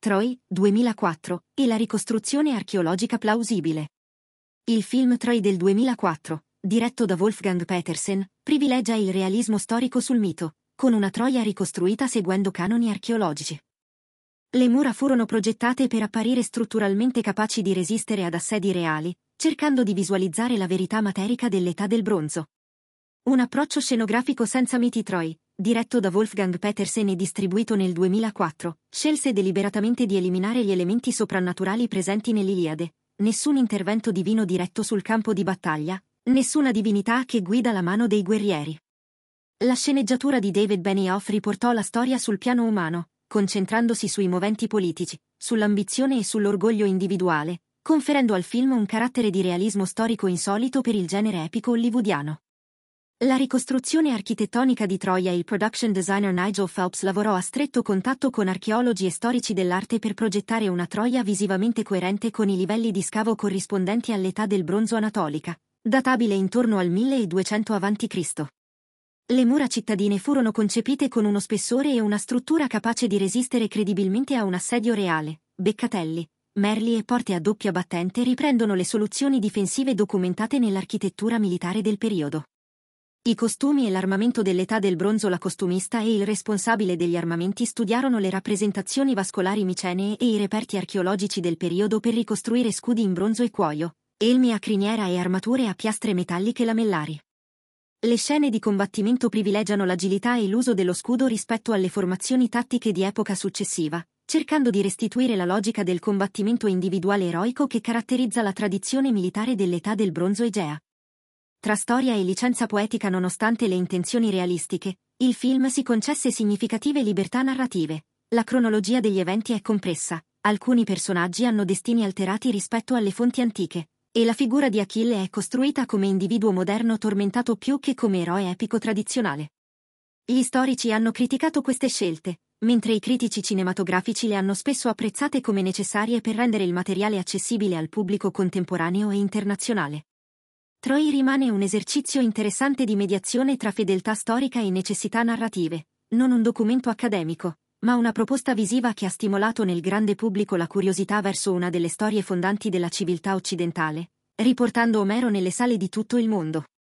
Troy, 2004, e la ricostruzione archeologica plausibile. Il film Troy del 2004, diretto da Wolfgang Petersen, privilegia il realismo storico sul mito, con una Troia ricostruita seguendo canoni archeologici. Le mura furono progettate per apparire strutturalmente capaci di resistere ad assedi reali, cercando di visualizzare la verità materica dell'età del bronzo. Un approccio scenografico senza miti. Troy, diretto da Wolfgang Petersen e distribuito nel 2004, scelse deliberatamente di eliminare gli elementi soprannaturali presenti nell'Iliade, nessun intervento divino diretto sul campo di battaglia, nessuna divinità che guida la mano dei guerrieri. La sceneggiatura di David Benioff riportò la storia sul piano umano, concentrandosi sui moventi politici, sull'ambizione e sull'orgoglio individuale, conferendo al film un carattere di realismo storico insolito per il genere epico hollywoodiano. La ricostruzione architettonica di Troia. Il production designer Nigel Phelps lavorò a stretto contatto con archeologi e storici dell'arte per progettare una Troia visivamente coerente con i livelli di scavo corrispondenti all'età del bronzo anatolica, databile intorno al 1200 a.C. Le mura cittadine furono concepite con uno spessore e una struttura capace di resistere credibilmente a un assedio reale. Beccatelli, merli e porte a doppia battente riprendono le soluzioni difensive documentate nell'architettura militare del periodo. I costumi e l'armamento dell'età del bronzo. La costumista e il responsabile degli armamenti studiarono le rappresentazioni vascolari micenee e i reperti archeologici del periodo per ricostruire scudi in bronzo e cuoio, elmi a criniera e armature a piastre metalliche lamellari. Le scene di combattimento privilegiano l'agilità e l'uso dello scudo rispetto alle formazioni tattiche di epoca successiva, cercando di restituire la logica del combattimento individuale eroico che caratterizza la tradizione militare dell'età del bronzo egea. Tra storia e licenza poetica. Nonostante le intenzioni realistiche, il film si concesse significative libertà narrative. La cronologia degli eventi è compressa, alcuni personaggi hanno destini alterati rispetto alle fonti antiche, e la figura di Achille è costruita come individuo moderno tormentato più che come eroe epico tradizionale. Gli storici hanno criticato queste scelte, mentre i critici cinematografici le hanno spesso apprezzate come necessarie per rendere il materiale accessibile al pubblico contemporaneo e internazionale. Troy rimane un esercizio interessante di mediazione tra fedeltà storica e necessità narrative, non un documento accademico, ma una proposta visiva che ha stimolato nel grande pubblico la curiosità verso una delle storie fondanti della civiltà occidentale, riportando Omero nelle sale di tutto il mondo.